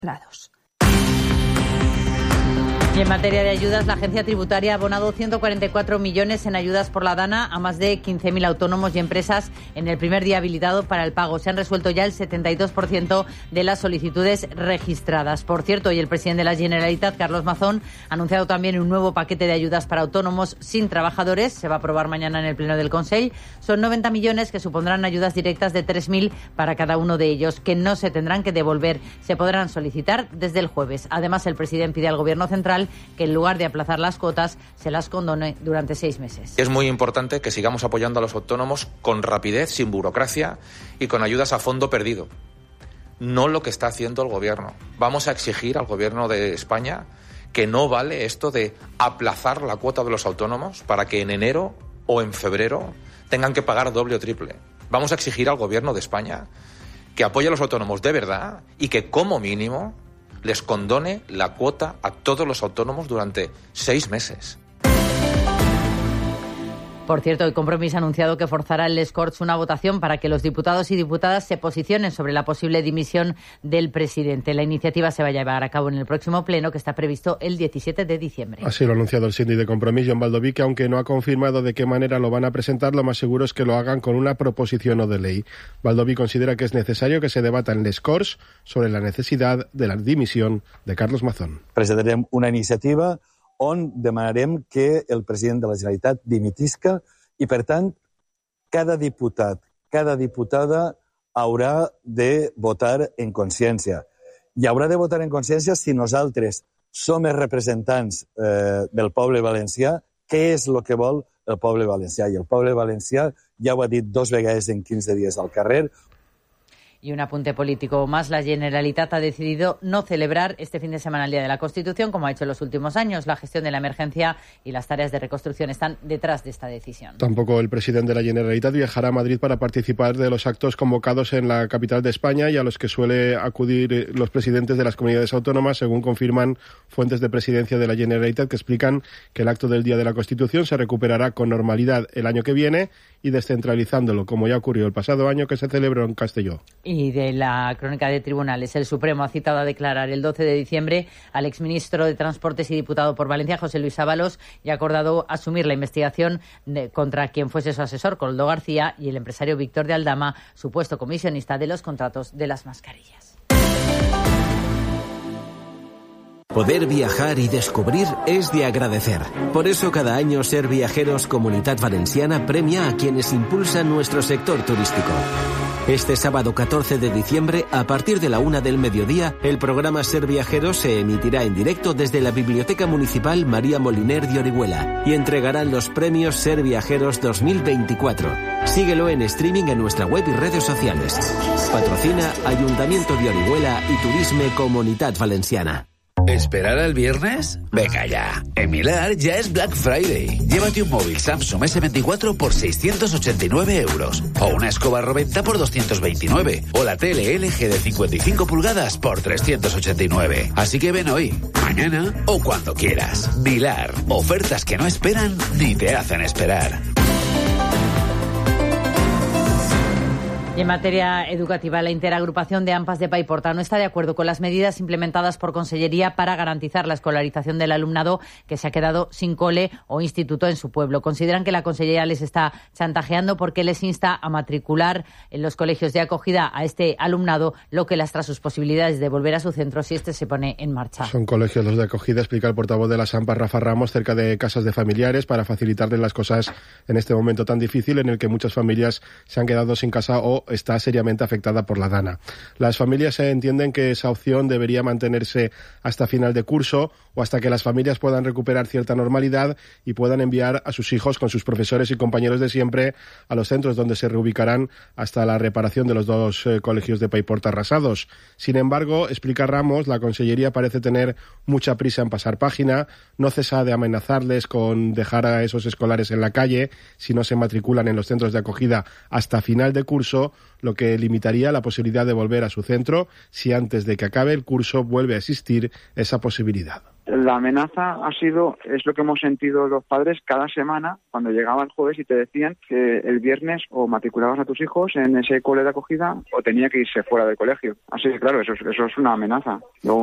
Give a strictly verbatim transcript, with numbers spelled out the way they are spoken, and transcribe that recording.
Plados. Y en materia de ayudas, la agencia tributaria ha abonado ciento cuarenta y cuatro millones en ayudas por la DANA a más de quince mil autónomos y empresas en el primer día habilitado para el pago. Se han resuelto ya el setenta y dos por ciento de las solicitudes registradas. Por cierto, hoy el presidente de la Generalitat, Carlos Mazón, ha anunciado también un nuevo paquete de ayudas para autónomos sin trabajadores. Se va a aprobar mañana en el Pleno del Consell. Son noventa millones que supondrán ayudas directas de tres mil para cada uno de ellos, que no se tendrán que devolver. Se podrán solicitar desde el jueves. Además, el presidente pide al Gobierno central que en lugar de aplazar las cuotas, se las condone durante seis meses. Es muy importante que sigamos apoyando a los autónomos con rapidez, sin burocracia y con ayudas a fondo perdido. No lo que está haciendo el Gobierno. Vamos a exigir al Gobierno de España que no vale esto de aplazar la cuota de los autónomos para que en enero o en febrero tengan que pagar doble o triple. Vamos a exigir al Gobierno de España que apoye a los autónomos de verdad y que, como mínimo, les condone la cuota a todos los autónomos durante seis meses. Por cierto, el Compromís ha anunciado que forzará en les Corts una votación para que los diputados y diputadas se posicionen sobre la posible dimisión del presidente. La iniciativa se va a llevar a cabo en el próximo pleno, que está previsto el diecisiete de diciembre. Así lo ha anunciado el síndic de Compromís, Jon Baldoví, que aunque no ha confirmado de qué manera lo van a presentar, lo más seguro es que lo hagan con una proposición no de ley. Baldoví considera que es necesario que se debata en les Corts sobre la necesidad de la dimisión de Carlos Mazón. Presentarem una iniciativa on demanarem que el president de la Generalitat dimitisca i, per tant, cada diputat, cada diputada haurà de votar en consciència. I haurà de votar en consciència si nosaltres som els representants eh, del poble valencià, què és el que vol el poble valencià. I el poble valencià ja ho ha dit dos vegades en quinze dies al carrer. Y un apunte político más, la Generalitat ha decidido no celebrar este fin de semana el Día de la Constitución, como ha hecho en los últimos años. La gestión de la emergencia y las tareas de reconstrucción están detrás de esta decisión. Tampoco el presidente de la Generalitat viajará a Madrid para participar de los actos convocados en la capital de España y a los que suele acudir los presidentes de las comunidades autónomas, según confirman fuentes de presidencia de la Generalitat, que explican que el acto del Día de la Constitución se recuperará con normalidad el año que viene y descentralizándolo, como ya ocurrió el pasado año que se celebró en Castelló. Y de la crónica de tribunales, el Supremo ha citado a declarar el doce de diciembre al exministro de Transportes y diputado por Valencia, José Luis Ábalos, y ha acordado asumir la investigación de, contra quien fuese su asesor, Koldo García, y el empresario Víctor de Aldama, supuesto comisionista de los contratos de las mascarillas. Poder viajar y descubrir es de agradecer. Por eso cada año Ser Viajeros Comunitat Valenciana premia a quienes impulsan nuestro sector turístico. Este sábado catorce de diciembre, a partir de la una del mediodía, el programa Ser Viajeros se emitirá en directo desde la Biblioteca Municipal María Moliner de Orihuela y entregarán los premios Ser Viajeros dos mil veinticuatro. Síguelo en streaming en nuestra web y redes sociales. Patrocina Ayuntamiento de Orihuela y Turisme Comunitat Valenciana. ¿Esperar al viernes? Venga ya. En Milar ya es Black Friday. Llévate un móvil Samsung ese veinticuatro por seiscientos ochenta y nueve euros. O una escoba Roventa por doscientos veintinueve. O la tele L G de cincuenta y cinco pulgadas por trescientos ochenta y nueve. Así que ven hoy, mañana o cuando quieras. Milar. Ofertas que no esperan ni te hacen esperar. Y en materia educativa, la interagrupación de AMPAs de Paiporta no está de acuerdo con las medidas implementadas por Consellería para garantizar la escolarización del alumnado que se ha quedado sin cole o instituto en su pueblo. Consideran que la Consellería les está chantajeando porque les insta a matricular en los colegios de acogida a este alumnado, lo que lastra sus posibilidades de volver a su centro si este se pone en marcha. Son colegios los de acogida, explica el portavoz de las AMPAs, Rafa Ramos, cerca de casas de familiares para facilitarles las cosas en este momento tan difícil en el que muchas familias se han quedado sin casa o está seriamente afectada por la DANA. Las familias entienden que esa opción debería mantenerse hasta final de curso o hasta que las familias puedan recuperar cierta normalidad y puedan enviar a sus hijos con sus profesores y compañeros de siempre a los centros donde se reubicarán hasta la reparación de los dos eh, colegios de Paiporta arrasados. Sin embargo, explica Ramos, la Consellería parece tener mucha prisa en pasar página, no cesa de amenazarles con dejar a esos escolares en la calle si no se matriculan en los centros de acogida hasta final de curso, lo que limitaría la posibilidad de volver a su centro si antes de que acabe el curso vuelve a existir esa posibilidad. La amenaza ha sido, es lo que hemos sentido los padres cada semana cuando llegaba el jueves y te decían que el viernes o matriculabas a tus hijos en ese cole de acogida o tenía que irse fuera del colegio. Así que claro, eso, eso es una amenaza. Luego